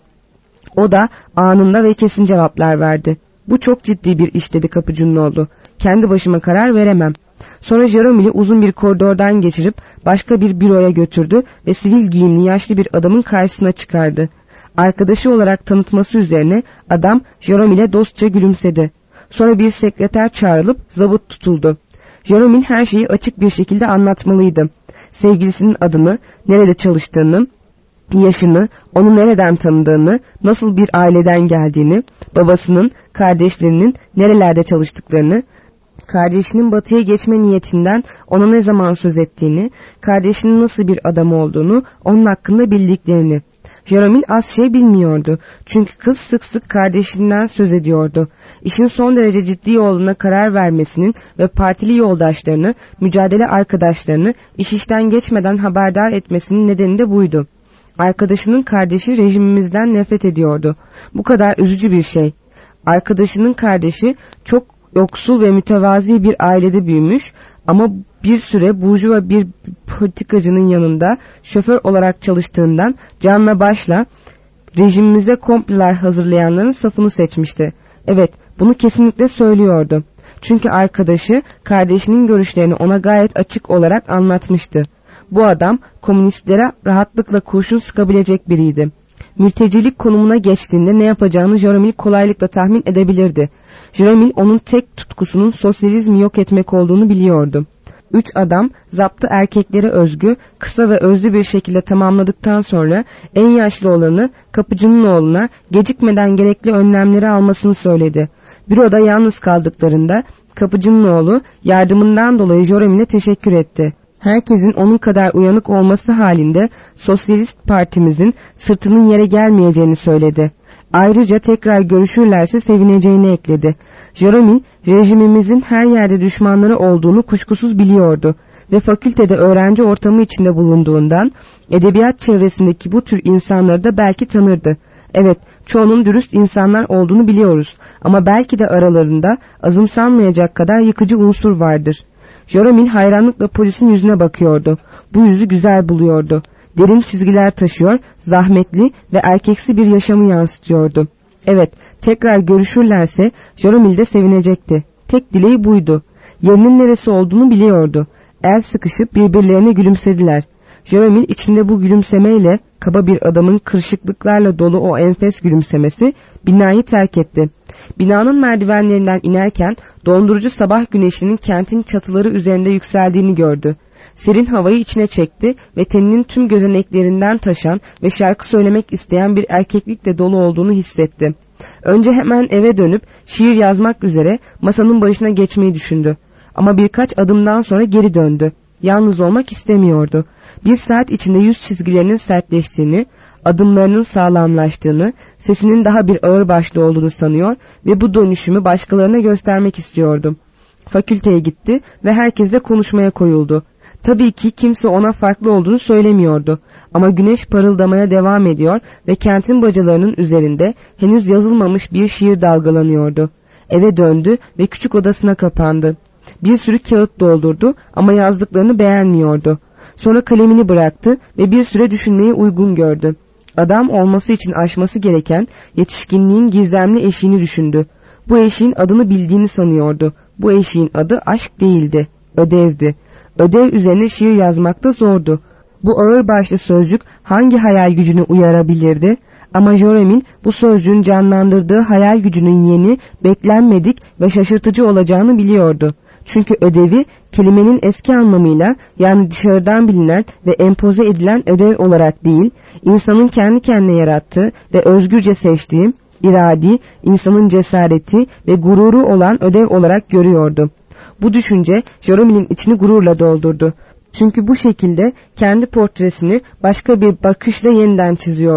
O da anında ve kesin cevaplar verdi. "Bu çok ciddi bir iş," dedi kapıcının oğlu. "Kendi başıma karar veremem." Sonra Joromil'i uzun bir koridordan geçirip başka bir büroya götürdü ve sivil giyimli yaşlı bir adamın karşısına çıkardı. Arkadaşı olarak tanıtması üzerine adam Joromil'e dostça gülümsedi. Sonra bir sekreter çağrılıp zabıt tutuldu. Joromil her şeyi açık bir şekilde anlatmalıydı. Sevgilisinin adını, nerede çalıştığını, yaşını, onu nereden tanıdığını, nasıl bir aileden geldiğini, babasının, kardeşlerinin nerelerde çalıştıklarını, kardeşinin batıya geçme niyetinden ona ne zaman söz ettiğini, kardeşinin nasıl bir adam olduğunu, onun hakkında bildiklerini. Joromil az şey bilmiyordu. Çünkü kız sık sık kardeşinden söz ediyordu. İşin son derece ciddi olduğuna karar vermesinin ve partili yoldaşlarını, mücadele arkadaşlarını işten geçmeden haberdar etmesinin nedeni de buydu. Arkadaşının kardeşi rejimimizden nefret ediyordu. Bu kadar üzücü bir şey. Arkadaşının kardeşi çok yoksul ve mütevazi bir ailede büyümüş ama bir süre burjuva bir politikacının yanında şoför olarak çalıştığından canla başla rejimimize komplolar hazırlayanların safını seçmişti. Evet, bunu kesinlikle söylüyordu. Çünkü arkadaşı kardeşinin görüşlerini ona gayet açık olarak anlatmıştı. Bu adam komünistlere rahatlıkla kurşun sıkabilecek biriydi. Mültecilik konumuna geçtiğinde ne yapacağını Joromil kolaylıkla tahmin edebilirdi. Joromil onun tek tutkusunun sosyalizmi yok etmek olduğunu biliyordu. 3 adam zaptı erkeklere özgü, kısa ve özlü bir şekilde tamamladıktan sonra en yaşlı olanı kapıcının oğluna gecikmeden gerekli önlemleri almasını söyledi. Büroda yalnız kaldıklarında kapıcının oğlu yardımından dolayı Joromil'e teşekkür etti. Herkesin onun kadar uyanık olması halinde Sosyalist Partimizin sırtının yere gelmeyeceğini söyledi. Ayrıca tekrar görüşürlerse sevineceğini ekledi. Joromil, rejimimizin her yerde düşmanları olduğunu kuşkusuz biliyordu ve fakültede öğrenci ortamı içinde bulunduğundan edebiyat çevresindeki bu tür insanları da belki tanırdı. Evet, çoğunun dürüst insanlar olduğunu biliyoruz ama belki de aralarında azımsanmayacak kadar yıkıcı unsur vardır. Joromil hayranlıkla polisin yüzüne bakıyordu. Bu yüzü güzel buluyordu. Derin çizgiler taşıyor, zahmetli ve erkeksi bir yaşamı yansıtıyordu. Evet, tekrar görüşürlerse Joromil de sevinecekti. Tek dileği buydu. Yerinin neresi olduğunu biliyordu. El sıkışıp birbirlerine gülümsediler. Joromil içinde bu gülümsemeyle, kaba bir adamın kırışıklıklarla dolu o enfes gülümsemesi, binayı terk etti. Binanın merdivenlerinden inerken dondurucu sabah güneşinin kentin çatıları üzerinde yükseldiğini gördü. Serin havayı içine çekti ve teninin tüm gözeneklerinden taşan ve şarkı söylemek isteyen bir erkeklikle dolu olduğunu hissetti. Önce hemen eve dönüp şiir yazmak üzere masanın başına geçmeyi düşündü. Ama birkaç adımdan sonra geri döndü. Yalnız olmak istemiyordu. Bir saat içinde yüz çizgilerinin sertleştiğini, adımlarının sağlamlaştığını, sesinin daha bir ağırbaşlı olduğunu sanıyor ve bu dönüşümü başkalarına göstermek istiyordu. Fakülteye gitti ve herkesle konuşmaya koyuldu. Tabii ki kimse ona farklı olduğunu söylemiyordu. Ama güneş parıldamaya devam ediyor ve kentin bacalarının üzerinde henüz yazılmamış bir şiir dalgalanıyordu. Eve döndü ve küçük odasına kapandı. Bir sürü kağıt doldurdu ama yazdıklarını beğenmiyordu. Sonra kalemini bıraktı ve bir süre düşünmeyi uygun gördü. Adam olması için aşması gereken yetişkinliğin gizemli eşiğini düşündü. Bu eşiğin adını bildiğini sanıyordu. Bu eşiğin adı aşk değildi, ödevdi. Ödev üzerine şiir yazmak da zordu. Bu ağırbaşlı sözcük hangi hayal gücünü uyarabilirdi? Ama Joromil bu sözcüğün canlandırdığı hayal gücünün yeni, beklenmedik ve şaşırtıcı olacağını biliyordu. Çünkü ödevi kelimenin eski anlamıyla, yani dışarıdan bilinen ve empoze edilen ödev olarak değil, insanın kendi kendine yarattığı ve özgürce seçtiği, iradi, insanın cesareti ve gururu olan ödev olarak görüyordu. Bu düşünce Joromil'in içini gururla doldurdu. Çünkü bu şekilde kendi portresini başka bir bakışla yeniden çiziyordu.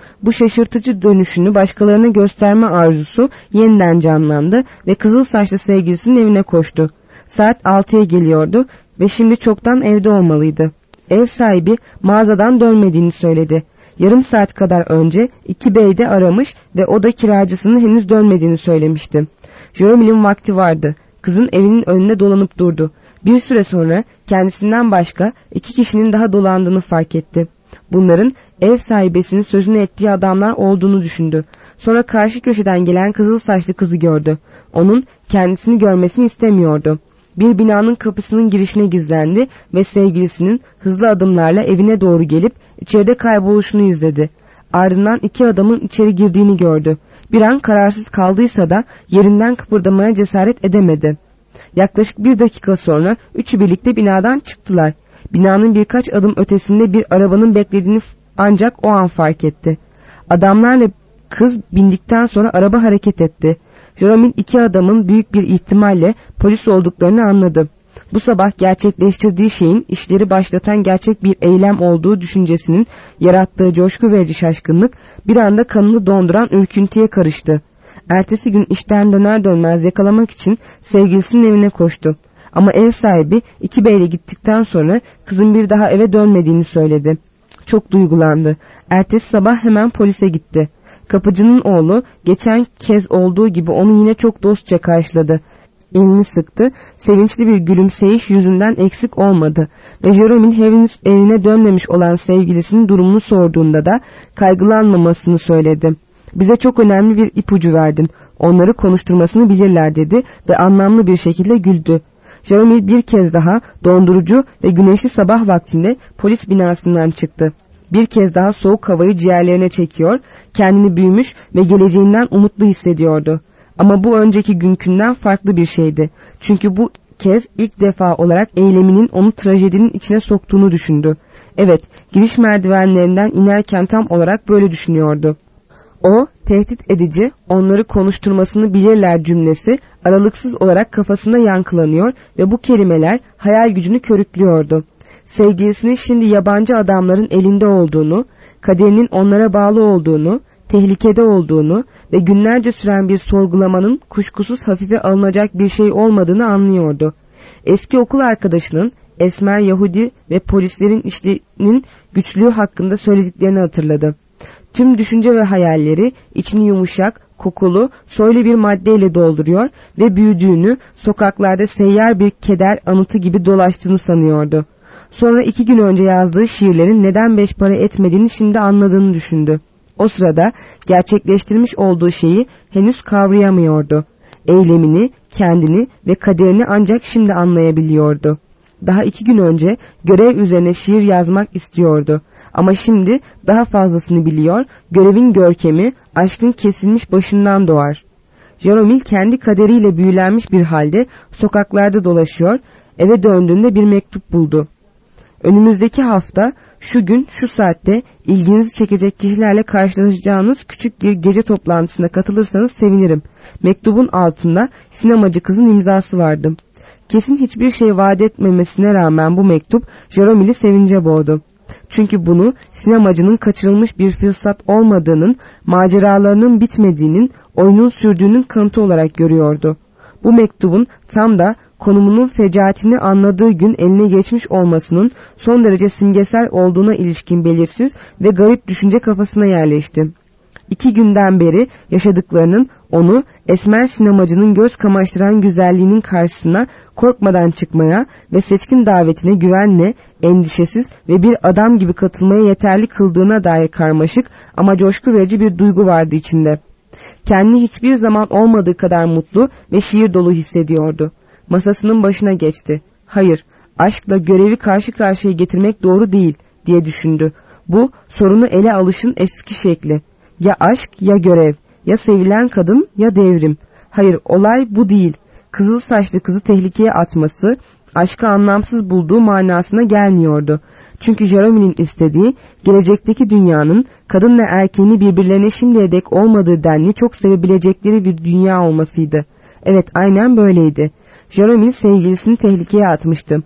Bu şaşırtıcı dönüşünü başkalarına gösterme arzusu yeniden canlandı ve kızıl saçlı sevgilisinin evine koştu. Saat 6'ya geliyordu ve şimdi çoktan evde olmalıydı. Ev sahibi mağazadan dönmediğini söyledi. Yarım saat kadar önce 2B'de aramış ve o da kiracısının henüz dönmediğini söylemişti. Jeromil'in vakti vardı. Kızın evinin önünde dolanıp durdu. Bir süre sonra kendisinden başka 2 kişinin daha dolandığını fark etti. Bunların ev sahibesinin sözünü ettiği adamlar olduğunu düşündü. Sonra karşı köşeden gelen kızıl saçlı kızı gördü. Onun kendisini görmesini istemiyordu. Bir binanın kapısının girişine gizlendi ve sevgilisinin hızlı adımlarla evine doğru gelip içeride kayboluşunu izledi. Ardından 2 adamın içeri girdiğini gördü. Bir an kararsız kaldıysa da yerinden kıpırdamaya cesaret edemedi. Yaklaşık 1 dakika sonra üçü birlikte binadan çıktılar. Binanın birkaç adım ötesinde bir arabanın beklediğini ancak o an fark etti. Adamlarla kız bindikten sonra araba hareket etti. Jeromil 2 adamın büyük bir ihtimalle polis olduklarını anladı. Bu sabah gerçekleştirdiği şeyin işleri başlatan gerçek bir eylem olduğu düşüncesinin yarattığı coşku verici şaşkınlık bir anda kanını donduran ürküntüye karıştı. Ertesi gün işten döner dönmez yakalamak için sevgilisinin evine koştu. Ama ev sahibi 2B'yle gittikten sonra kızın bir daha eve dönmediğini söyledi. Çok duygulandı. Ertesi sabah hemen polise gitti. Kapıcının oğlu geçen kez olduğu gibi onu yine çok dostça karşıladı. Elini sıktı. Sevinçli bir gülümseyiş yüzünden eksik olmadı. Ve Jeromil henüz evine dönmemiş olan sevgilisinin durumunu sorduğunda da kaygılanmamasını söyledi. Bize çok önemli bir ipucu verdin. Onları konuşturmasını bilirler dedi ve anlamlı bir şekilde güldü. Jeromil bir kez daha dondurucu ve güneşli sabah vaktinde polis binasından çıktı. Bir kez daha soğuk havayı ciğerlerine çekiyor, kendini büyümüş ve geleceğinden umutlu hissediyordu. Ama bu önceki günkünden farklı bir şeydi. Çünkü bu kez ilk defa olarak eyleminin onu trajedinin içine soktuğunu düşündü. Evet, giriş merdivenlerinden inerken tam olarak böyle düşünüyordu. O, tehdit edici, onları konuşturmasını bilirler cümlesi aralıksız olarak kafasında yankılanıyor ve bu kelimeler hayal gücünü körüklüyordu. Sevgilisinin şimdi yabancı adamların elinde olduğunu, kaderinin onlara bağlı olduğunu, tehlikede olduğunu ve günlerce süren bir sorgulamanın kuşkusuz hafife alınacak bir şey olmadığını anlıyordu. Eski okul arkadaşının esmer Yahudi ve polislerin işlerinin güçlüğü hakkında söylediklerini hatırladı. Tüm düşünce ve hayalleri içini yumuşak, kokulu, soylu bir maddeyle dolduruyor ve büyüdüğünü, sokaklarda seyyar bir keder anıtı gibi dolaştığını sanıyordu. Sonra 2 gün önce yazdığı şiirlerin neden 5 para etmediğini şimdi anladığını düşündü. O sırada gerçekleştirmiş olduğu şeyi henüz kavrayamıyordu. Eylemini, kendini ve kaderini ancak şimdi anlayabiliyordu. Daha 2 gün önce görev üzerine şiir yazmak istiyordu. Ama şimdi daha fazlasını biliyor, görevin görkemi aşkın kesilmiş başından doğar. Jeromil kendi kaderiyle büyülenmiş bir halde sokaklarda dolaşıyor, eve döndüğünde bir mektup buldu. Önümüzdeki hafta şu gün şu saatte ilginizi çekecek kişilerle karşılaşacağınız küçük bir gece toplantısına katılırsanız sevinirim. Mektubun altında sinemacı kızın imzası vardı. Kesin hiçbir şey vaat etmemesine rağmen bu mektup Jeromil'i sevince boğdu. Çünkü bunu sinemacının kaçırılmış bir fırsat olmadığının, maceralarının bitmediğinin, oyunun sürdüğünün kanıtı olarak görüyordu. Bu mektubun tam da konumunun fecaatini anladığı gün eline geçmiş olmasının son derece simgesel olduğuna ilişkin belirsiz ve garip düşünce kafasına yerleşti. 2 günden beri yaşadıklarının onu esmer sinemacının göz kamaştıran güzelliğinin karşısına korkmadan çıkmaya ve seçkin davetine güvenle, endişesiz ve bir adam gibi katılmaya yeterli kıldığına dair karmaşık ama coşku verici bir duygu vardı içinde. Kendini hiçbir zaman olmadığı kadar mutlu ve şiir dolu hissediyordu. Masasının başına geçti. Hayır, aşkla görevi karşı karşıya getirmek doğru değil diye düşündü. Bu sorunu ele alışın eski şekli. Ya aşk ya görev, ya sevilen kadın ya devrim. Hayır, olay bu değil. Kızıl saçlı kızı tehlikeye atması, aşkı anlamsız bulduğu manasına gelmiyordu. Çünkü Jeromil'in istediği, gelecekteki dünyanın kadınla erkeğini birbirlerine şimdiye dek olmadığı denli çok sevebilecekleri bir dünya olmasıydı. Evet, aynen böyleydi. Jeromil sevgilisini tehlikeye atmıştı.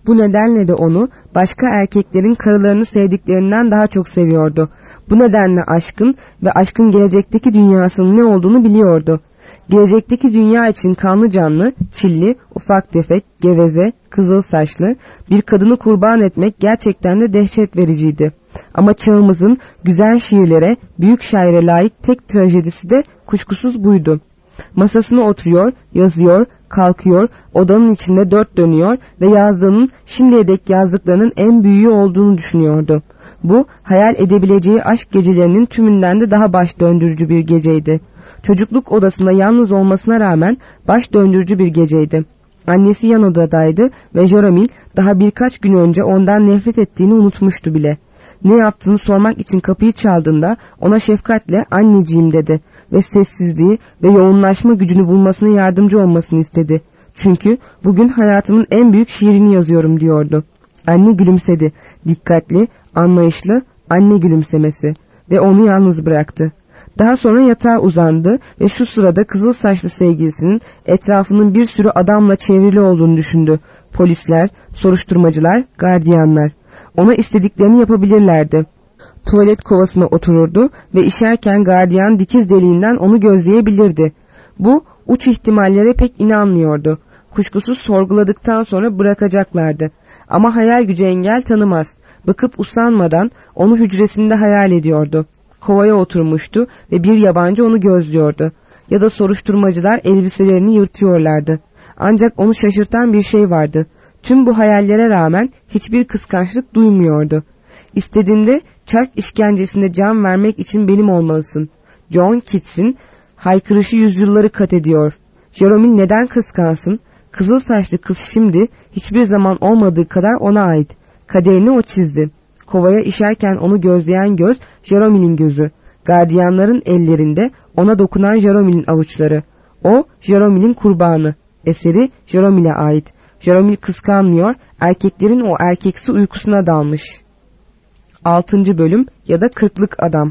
Bu nedenle de onu başka erkeklerin karılarını sevdiklerinden daha çok seviyordu. Bu nedenle aşkın ve aşkın gelecekteki dünyasının ne olduğunu biliyordu. Gelecekteki dünya için kanlı canlı, çilli, ufak tefek, geveze, kızıl saçlı bir kadını kurban etmek gerçekten de dehşet vericiydi. Ama çağımızın güzel şiirlere, büyük şaire layık tek trajedisi de kuşkusuz buydu. Masasına oturuyor, yazıyor, kalkıyor, odanın içinde dört dönüyor ve yazdığının şimdiye dek yazdıklarının en büyüğü olduğunu düşünüyordu. Bu, hayal edebileceği aşk gecelerinin tümünden de daha baş döndürücü bir geceydi. Çocukluk odasında yalnız olmasına rağmen baş döndürücü bir geceydi. Annesi yan odadaydı ve Jaromil daha birkaç gün önce ondan nefret ettiğini unutmuştu bile. Ne yaptığını sormak için kapıyı çaldığında ona şefkatle anneciğim dedi ve sessizliği ve yoğunlaşma gücünü bulmasına yardımcı olmasını istedi. Çünkü bugün hayatımın en büyük şiirini yazıyorum diyordu. Anne gülümsedi. Dikkatli, anlayışlı anne gülümsemesi ve onu yalnız bıraktı. Daha sonra yatağa uzandı ve şu sırada kızıl saçlı sevgilisinin etrafının bir sürü adamla çevrili olduğunu düşündü. Polisler, soruşturmacılar, gardiyanlar. Ona istediklerini yapabilirlerdi. Tuvalet kovasına otururdu ve işerken gardiyan dikiz deliğinden onu gözleyebilirdi. Bu uç ihtimallere pek inanmıyordu. Kuşkusuz sorguladıktan sonra bırakacaklardı. Ama hayal gücü engel tanımaz. Bakıp usanmadan onu hücresinde hayal ediyordu. Kovaya oturmuştu ve bir yabancı onu gözlüyordu. Ya da soruşturmacılar elbiselerini yırtıyorlardı. Ancak onu şaşırtan bir şey vardı. Tüm bu hayallere rağmen hiçbir kıskançlık duymuyordu. İstediğimde çark işkencesinde can vermek için benim olmalısın. John Keats'in haykırışı yüzyılları kat ediyor. Jaromil neden kıskansın? Kızıl saçlı kız şimdi hiçbir zaman olmadığı kadar ona ait. Kaderini o çizdi. Kovaya işerken onu gözleyen göz Jaromil'in gözü. Gardiyanların ellerinde ona dokunan Jaromil'in avuçları. O Jaromil'in kurbanı. Eseri Jaromil'e ait. Jaromil kıskanmıyor, erkeklerin o erkeksi uykusuna dalmış. 6. bölüm ya da 40'lık adam.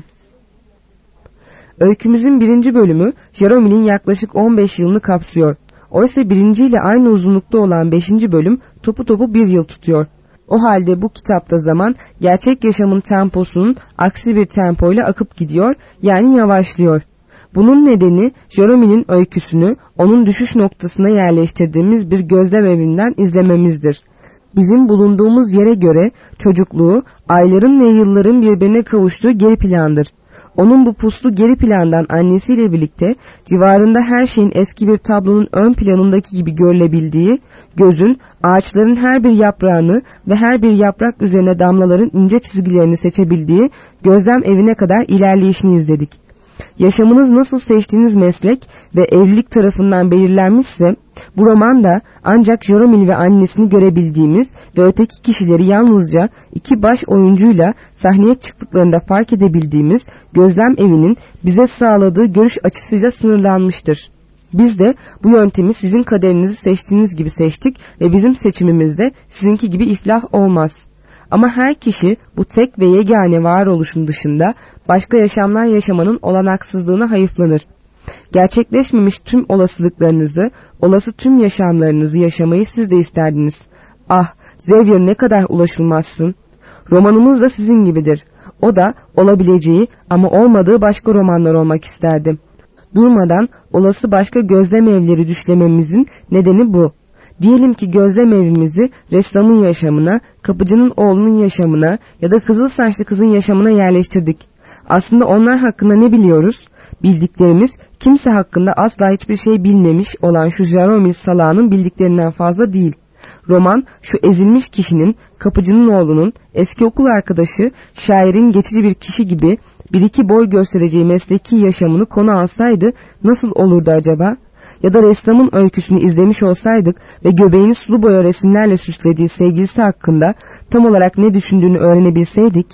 Öykümüzün 1. bölümü Jaromil'in yaklaşık 15 yılını kapsıyor. Oysa 1. ile aynı uzunlukta olan 5. bölüm topu topu 1 yıl tutuyor. O halde bu kitapta zaman gerçek yaşamın temposunun aksi bir tempoyla akıp gidiyor, yani yavaşlıyor. Bunun nedeni Jaromil'in öyküsünü onun düşüş noktasına yerleştirdiğimiz bir gözlem evinden izlememizdir. Bizim bulunduğumuz yere göre çocukluğu ayların ve yılların birbirine kavuştuğu geri plandır. Onun bu puslu geri plandan annesiyle birlikte civarında her şeyin eski bir tablonun ön planındaki gibi görülebildiği, gözün ağaçların her bir yaprağını ve her bir yaprak üzerine damlaların ince çizgilerini seçebildiği gözlem evine kadar ilerleyişini izledik. Yaşamınız nasıl seçtiğiniz meslek ve evlilik tarafından belirlenmişse, bu romanda ancak Jaromil ve annesini görebildiğimiz ve öteki kişileri yalnızca 2 baş oyuncuyla sahneye çıktıklarında fark edebildiğimiz gözlem evinin bize sağladığı görüş açısıyla sınırlanmıştır. Biz de bu yöntemi sizin kaderinizi seçtiğiniz gibi seçtik ve bizim seçimimiz de sizinki gibi iflah olmaz. Ama her kişi bu tek ve yegane varoluşun dışında başka yaşamlar yaşamanın olanaksızlığına hayıflanır. Gerçekleşmemiş tüm olasılıklarınızı, olası tüm yaşamlarınızı yaşamayı siz de isterdiniz. Ah, Xavier ne kadar ulaşılmazsın. Romanımız da sizin gibidir. O da olabileceği ama olmadığı başka romanlar olmak isterdi. Durmadan olası başka gözlem evleri düşlememizin nedeni bu. Diyelim ki gözlem evimizi ressamın yaşamına, kapıcının oğlunun yaşamına ya da kızıl saçlı kızın yaşamına yerleştirdik. Aslında onlar hakkında ne biliyoruz? Bildiklerimiz kimse hakkında asla hiçbir şey bilmemiş olan şu Jaromil salağının bildiklerinden fazla değil. Roman şu ezilmiş kişinin, kapıcının oğlunun, eski okul arkadaşı, şairin geçici bir kişi gibi bir iki boy göstereceği mesleki yaşamını konu alsaydı nasıl olurdu acaba? Ya da ressamın öyküsünü izlemiş olsaydık ve göbeğini sulu boya resimlerle süslediği sevgilisi hakkında tam olarak ne düşündüğünü öğrenebilseydik?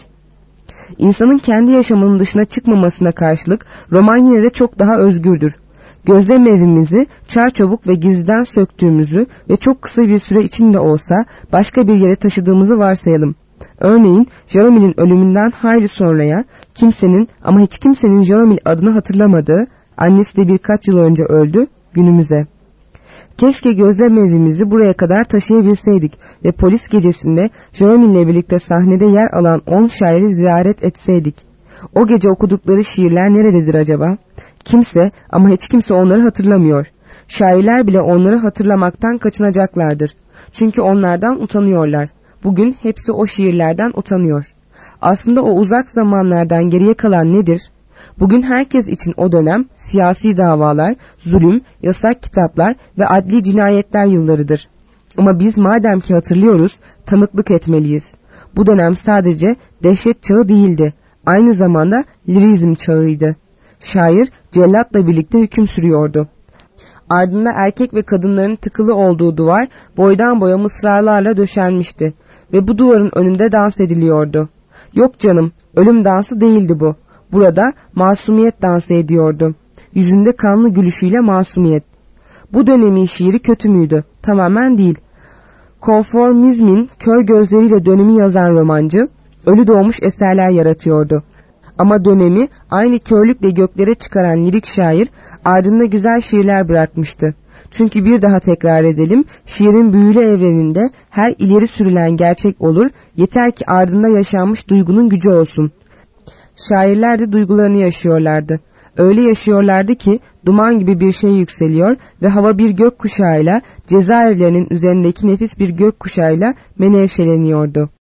İnsanın kendi yaşamının dışına çıkmamasına karşılık roman yine de çok daha özgürdür. Gözlem evimizi çarçabuk ve gizliden söktüğümüzü ve çok kısa bir süre içinde olsa başka bir yere taşıdığımızı varsayalım. Örneğin Jaromil'in ölümünden hayli sonraya kimsenin ama hiç kimsenin Jaromil adını hatırlamadığı, annesi de birkaç yıl önce öldü, günümüze. Keşke gözlem evimizi buraya kadar taşıyabilseydik ve polis gecesinde Jerome ile birlikte sahnede yer alan 10 şairi ziyaret etseydik. O gece okudukları şiirler nerededir acaba? Kimse ama hiç kimse onları hatırlamıyor. Şairler bile onları hatırlamaktan kaçınacaklardır. Çünkü onlardan utanıyorlar. Bugün hepsi o şiirlerden utanıyor. Aslında o uzak zamanlardan geriye kalan nedir? Bugün herkes için o dönem siyasi davalar, zulüm, yasak kitaplar ve adli cinayetler yıllarıdır. Ama biz madem ki hatırlıyoruz, tanıklık etmeliyiz. Bu dönem sadece dehşet çağı değildi. Aynı zamanda lirizm çağıydı. Şair cellatla birlikte hüküm sürüyordu. Ardında erkek ve kadınların tıkılı olduğu duvar boydan boya mısralarla döşenmişti ve bu duvarın önünde dans ediliyordu. Yok canım, ölüm dansı değildi bu. Burada masumiyet dansı ediyordu. Yüzünde kanlı gülüşüyle masumiyet. Bu dönemin şiiri kötü müydü? Tamamen değil. Konformizmin kör gözleriyle dönemi yazan romancı, ölü doğmuş eserler yaratıyordu. Ama dönemi aynı körlükle göklere çıkaran lirik şair ardında güzel şiirler bırakmıştı. Çünkü bir daha tekrar edelim, şiirin büyülü evreninde her ileri sürülen gerçek olur, yeter ki ardında yaşanmış duygunun gücü olsun. Şairler de duygularını yaşıyorlardı. Öyle yaşıyorlardı ki duman gibi bir şey yükseliyor ve hava bir gök kuşağıyla, cezaevlerinin üzerindeki nefis bir gök kuşağıyla menevşeleniyordu.